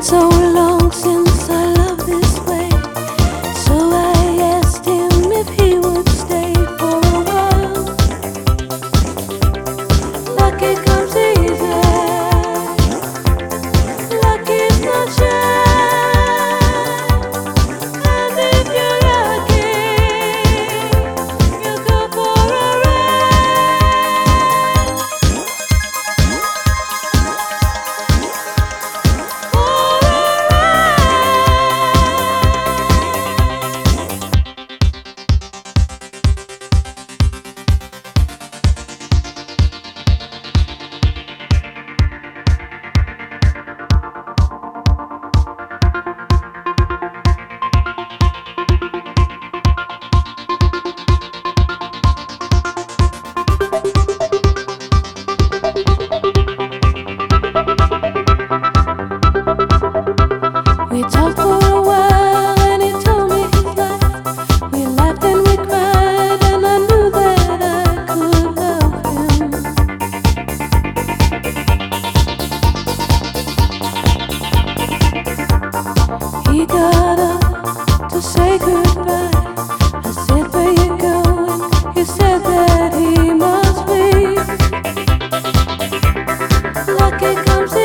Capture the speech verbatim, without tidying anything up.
so long since I loved this way, so I asked him if he would stay for a while. Lucky comes easy, lucky's not shy, and if you're lucky, you'll go for a ride. For a We talked for a while and he told me his life. We laughed and we cried and I knew that I could love him. He got up to say goodbye. I said, where you going? He said that he must leave. Lucky comes